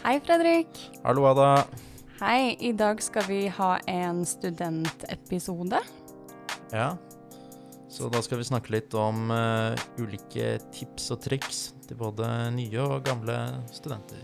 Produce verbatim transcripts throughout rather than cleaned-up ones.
Hei Fredrik. Hallo Ada. Hei, i dag skal vi ha en studentepisode. Ja, så da skal vi snakke litt om uh, ulike tips og triks til både nye og gamle studenter.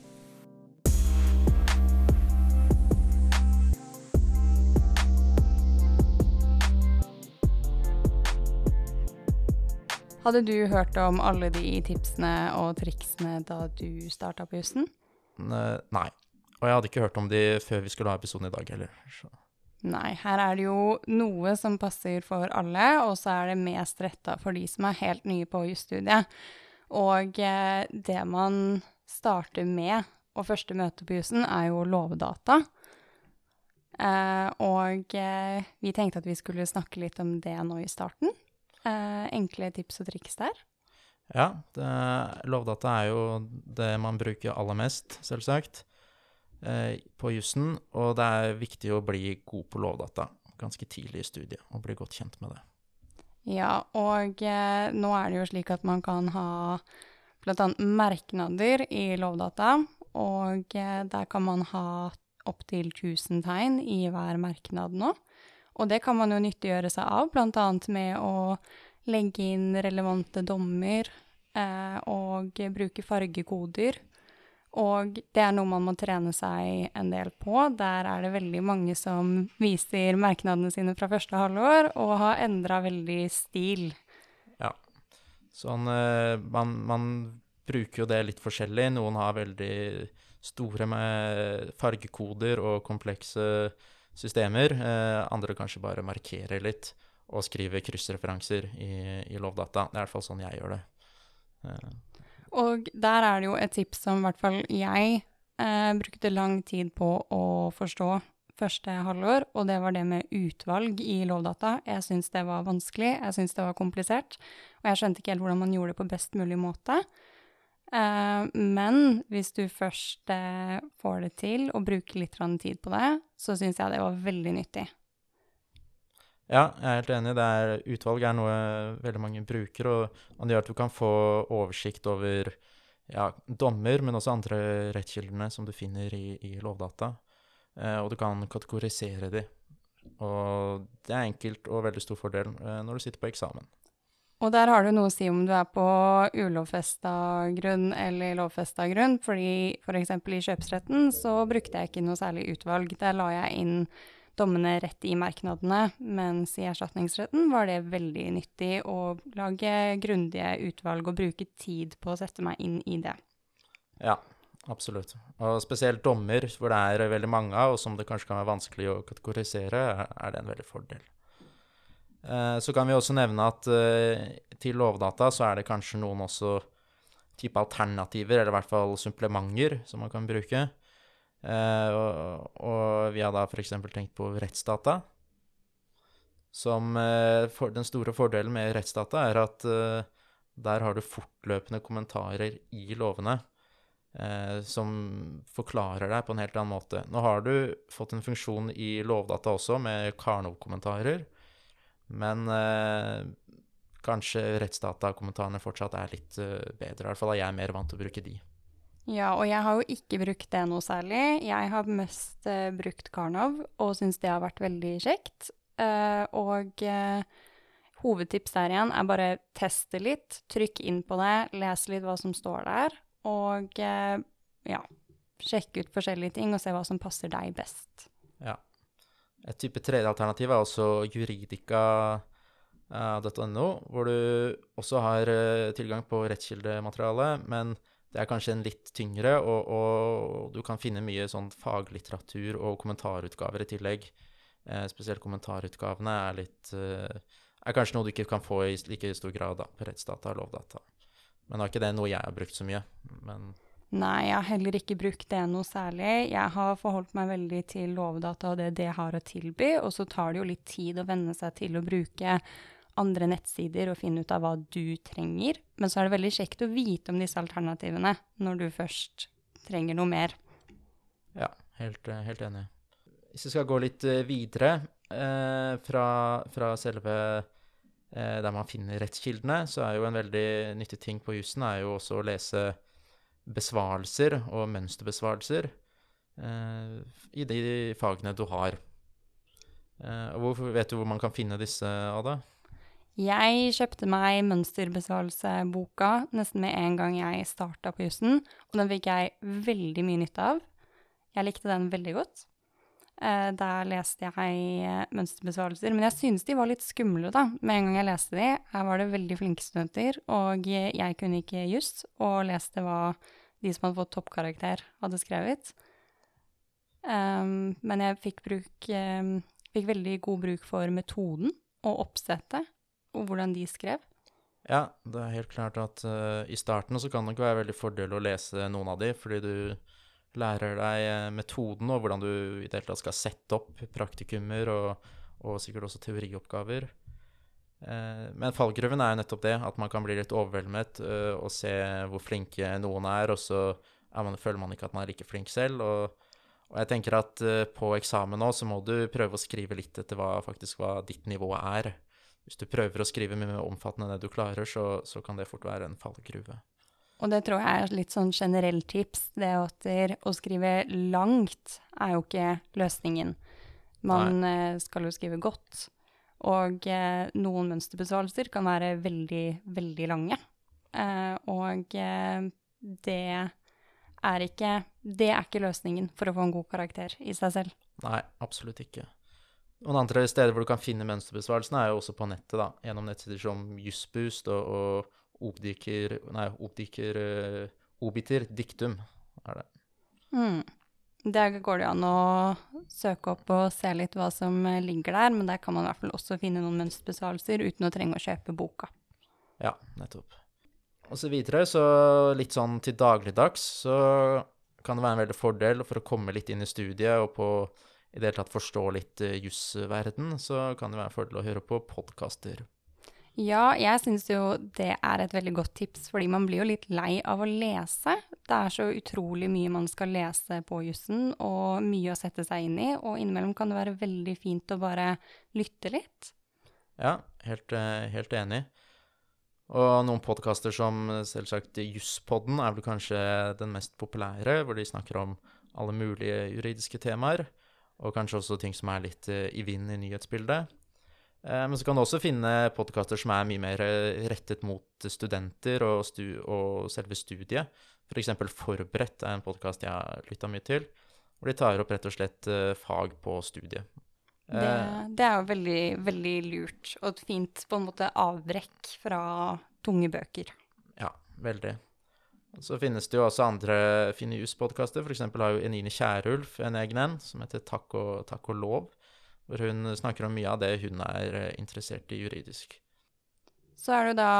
Hadde du hørt om alle de tipsene og triksene da du startet på jussen? Uh, nei, og jeg hadde ikke hørt om de før vi skulle ha episoden i dag heller. Så. Nei, her er det jo noe som passer for alle, og så er det mest rettet for de som er helt nye på jusstudiet. Og eh, det man starter med, og første møte på jussen, er jo lovdata. Eh, og eh, vi tenkte at vi skulle snakke litt om det nå i starten. Eh, enkle tips og triks der. Ja, det, lovdata er jo det man bruker aller mest, selvsagt, eh, på jussen, og det er viktig å bli god på lovdata ganske tidlig i studiet, og bli godt kjent med det. Ja, og eh, nå er det jo slik at man kan ha blant annet merknader i lovdata, og eh, der kan man ha opp til tusen tegn i hver merknad nå. Og det kan man jo nyttiggjøre seg av, blant annet med å legge inn relevante dommer eh, og bruke fargekoder. Og det er noe man må trene seg en del på. Der er det veldig mange som viser merknadene sine fra første halvår og har endret veldig stil. Ja, sånn, eh, man, man bruker jo det litt forskjellig. Noen har veldig store med fargekoder og komplekse systemer. Eh, andre kanskje bare markerer litt og skriver kryssreferanser i, i lovdata. Det er i hvert fall sånn jeg gjør det. Eh. Og der er det jo et tips som i hvert fall jeg eh, brukte lang tid på å forstå første halvår, og det var det med utvalg i lovdata. Jeg synes det var vanskelig, jeg synes det var komplisert, og jeg skjønte ikke helt hvordan man gjorde det på best mulig måte. Uh, men hvis du først uh, får det til og bruker litt tid på det, så synes jeg det var veldig nyttig. Ja, jeg er helt enig. Det er, utvalg er noe veldig mange bruker, og det gjør at du kan få oversikt over ja, dommer, men også andre rettskildene som du finner i, i lovdata. Uh, og du kan kategorisere de. Og det er enkelt og veldig stor fordel uh, når du sitter på eksamen. Og der har du noe å si om du er på ulovfesta grunn eller lovfesta grunn, fordi for eksempel i kjøpsretten så brukte jeg ikke noe særlig utvalg. Der la jeg inn dommene rett i merknadene, mens i erstatningsretten var det veldig nyttig å lage grundige utvalg og bruke tid på å sette meg inn i det. Ja, absolutt. Og spesielt dommer, hvor det er veldig mange av, og som det kanskje kan være vanskelig å kategorisere, er det en veldig fordel. Så kan vi også nevne at uh, til lovdata så er det kanskje noen også type alternativer, eller i hvert fall supplementer som man kan bruke. Uh, og, og vi har da for eksempel tenkt på rettsdata. Som uh, for, den store fordelen med rettsdata er at uh, der har du fortløpende kommentarer i lovene uh, som forklarer deg på en helt annen måte. Nå har du fått en funksjon i lovdata også med Karnov-kommentarer, men eh, kanskje rettsdata-kommentarene fortsatt er litt uh, bedre. I hvert fall er jeg mer vant til å bruke de. Ja, og jeg har jo ikke brukt det noe særlig. Jeg har mest uh, brukt Karnov, og synes det har vært veldig kjekt. Uh, og uh, hovedtips der igjen er bare teste litt, trykk inn på det, lese litt hva som står der, og uh, ja, sjekke ut forskjellige ting og se hva som passer deg best. Ja. Et type tredje alternativ er også juridica punktum no, hvor du også har tilgang på rettskildemateriale, men det er kanskje en litt tyngre, og, og du kan finne mye sånn faglitteratur og kommentarutgaver i tillegg. Eh, spesielt kommentarutgavene er litt eh, er kanskje noe du ikke kan få i like stor grad da, på rettsdata og lovdata. Men nå er ikke det noe jeg har brukt så mye, men... Nei, jeg har heller ikke brukt det noe særlig. Jeg har forholdt meg veldig til lovdata og det det har å tilby, og så tar det jo litt tid å venne seg til å bruke andre nettsider og finne ut av hva du trenger. Men så er det veldig kjekt å vite om disse alternativene når du først trenger noe mer. Ja, helt, helt enig. Hvis vi skal gå litt videre eh, fra, fra selve eh, der man finner rettskildene, så er jo en veldig nyttig ting på jussen er jo også å lese besvarelser og mønsterbesvarelser eh, i de fagene du har. Eh, og hvor, vet du hvor man kan finne disse, Ada? Jeg kjøpte meg mønsterbesvarelseboka nesten med en gang jeg startet på jussen, og den fikk jeg veldig mye nytte av. Jeg likte den veldig godt. Eh, der leste jeg mønsterbesvarelser, men jeg synes de var litt skumle da, med en gang jeg leste de. Her var det veldig flinke studenter, og jeg kunne ikke juss, og leste hva de som hadde fått toppkarakter hadde skrevet. Um, men jeg fikk, bruk, um, fikk veldig god bruk for metoden og oppsettet, og hvordan de skrev. Ja, det er helt klart at uh, i starten så kan det ikke være veldig fordel å lese noen av de, fordi du lærer deg uh, metoden og hvordan du i det hele tatt skal sette opp praktikummer og, og sikkert også teorioppgaver. Uh, men fallgruven er jo nettopp det, at man kan bli litt overveldet uh, og se hvor flinke noen er, og så er man, føler man ikke at man er like flink selv. Og, og jeg tenker at uh, på eksamen nå så må du prøve å skrive litt etter hva, faktisk, hva ditt nivå er. Hvis du prøver å skrive mye mer omfattende enn det du klarer, så, så kan det fort være en fallgruve. Og det tror jeg er litt sånn generelt tips. Det at å skrive langt er jo ikke løsningen. Man Nei. skal jo skrive godt. Og eh, noen mønsterbesvarelser kan være veldig, veldig lange. Eh, og eh, det er ikke, det er ikke løsningen for å få en god karakter i seg selv. Nei, absolutt ikke. Noen andre steder hvor du kan finne mønsterbesvarelsene er jo også på nettet, da, gjennom nettsider som Jussboost og, og Obdiker, nei, Obdiker, uh, Obiter Dictum, er det. Mm. Der går det an å søke opp og se litt hva som ligger der, men der kan man i hvert fall også finne noen mønsterbesvarelser uten å trenge å kjøpe boka. Ja, nettopp. Og så videre, så litt sånn til dagligdags, så kan det være en veldig fordel for å komme litt inn i studiet og på i det hele tatt forstå litt uh, jussverden, så kan det være en fordel å høre på podcaster. Ja, jeg synes jo det er et veldig godt tips, fordi man blir jo litt lei av å lese. Det er så utrolig mye man skal lese på jussen, og mye å sette seg inn i, og innimellom kan det være veldig fint å bare lytte litt. Ja, helt, uh, helt enig. Og noen podcaster som selvsagt Jusspodden er vel kanskje den mest populære, hvor de snakker om alle mulige juridiske temaer, og kanskje også ting som er litt uh, i vind i nyhetsbildet. Uh, men så kan du også finne podcaster som er mye mer uh, rettet mot studenter og, stu- og selve studiet. For eksempel Forberedt er en podcast jeg har lyttet mye til, hvor de tar opp rett og slett uh, fag på studiet. Uh, det, det er jo veldig, veldig lurt, og et fint på en måte avbrekk fra tunge bøker. Ja, veldig. Så finnes det jo også andre fine juspodcaster. For eksempel har jo Enine Kjærulf en egen en, som heter Takk og, Takk og lov, hvor hun snakker om mye av det hun er interessert i juridisk. Så er det da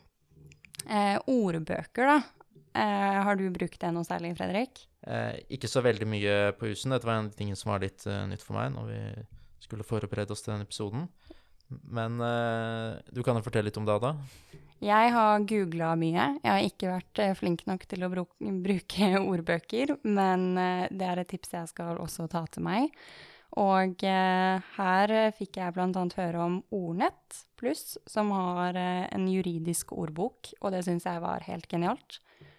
eh, ordbøker, da. Eh, har du brukt det noe særlig, Fredrik? Eh, ikke så veldig mye på jussen. Dette var en ting som var litt uh, nytt for meg når vi skulle forberede oss til denne episoden. Men uh, du kan jo fortelle litt om det, da. Jeg har googlet mye. Jeg har ikke vært uh, flink nok til å bruke, bruke ordbøker, men uh, det er et tips jeg skal også ta til meg. Og uh, her fikk jeg blant annet høre om Ordnett Pluss, som har uh, en juridisk ordbok, og det synes jeg var helt genialt.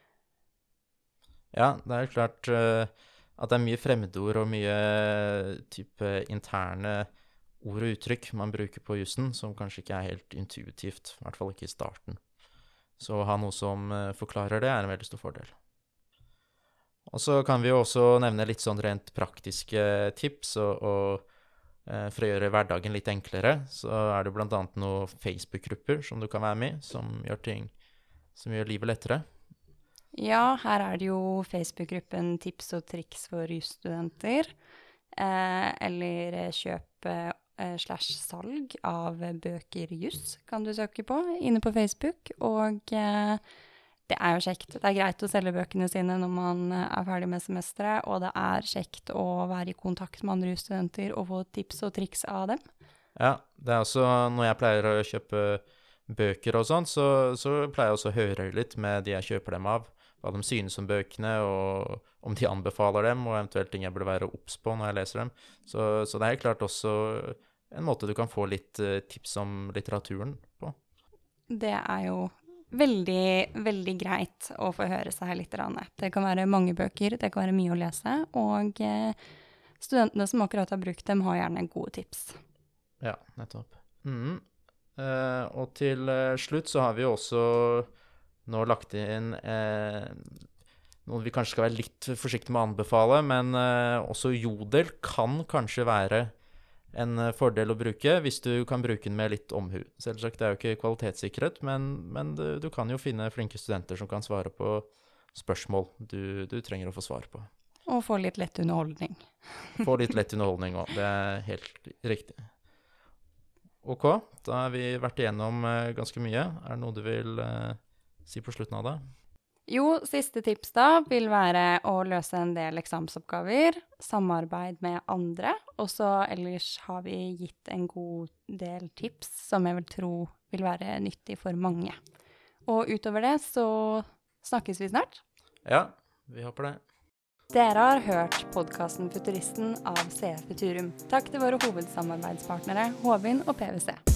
Ja, det er klart uh, at det er mye fremmedord og mye type interne ord og uttrykk man bruker på jussen, som kanskje ikke er helt intuitivt, i hvert fall ikke i starten. Så å ha noe som uh, forklarer det, er en veldig stor fordel. Og så kan vi jo også nevne litt sånn rent praktiske tips, og, og uh, for å gjøre hverdagen litt enklere, så er det blant annet noen Facebook-grupper som du kan være med i, som gjør ting, som gjør livet lettere. Ja, her er det jo Facebook-gruppen Tips og triks for jusstudenter, eh, eller kjøp eh, slash salg av bøker juss, kan du søke på, inne på Facebook, og eh, det er jo kjekt. Det er greit å selge bøkene sine når man er ferdig med semesteret, og det er kjekt å være i kontakt med andre jusstudenter og få tips og triks av dem. Ja, det er også, når jeg pleier å kjøpe bøker og sånn, så, så pleier jeg også å høre litt med de jeg kjøper dem av, hva de synes om bøkene, og om de anbefaler dem, og eventuelt ting jeg burde være obs på når jeg leser dem. Så, så det er helt klart også en måte du kan få litt uh, tips om litteraturen på. Det er jo veldig, veldig greit å få høre seg litt. Det kan være mange bøker, det kan være mye å lese, og eh, studentene som akkurat har brukt dem har gjerne gode tips. Ja, nettopp. Mm. Eh, og til eh, slutt så har vi også nå lagt inn eh, noe vi kanskje skal være litt forsiktige med å anbefale, men eh, også Jodel kan kanskje være en fordel å bruke, hvis du kan bruke den med litt omhu. Selvsagt, det er jo ikke kvalitetssikret, men, men du, du kan jo finne flinke studenter som kan svare på spørsmål du, du trenger å få svar på. Og få litt lett underholdning. Få litt lett underholdning også, det er helt riktig. Ok, da har vi vært igjennom uh, ganske mye. Er det noe du vil uh, si på slutten av det? Jo, siste tips da vil være å løse en del eksamensoppgaver, samarbeid med andre, og så ellers har vi gitt en god del tips som jeg vil tro vil være nyttig for mange. Og utover det så snakkes vi snart. Ja, vi håper det. Dere har hørt podcasten Futuristen av C F Futurum. Takk til våre hovedsamarbeidspartnere, Håvin og P V C.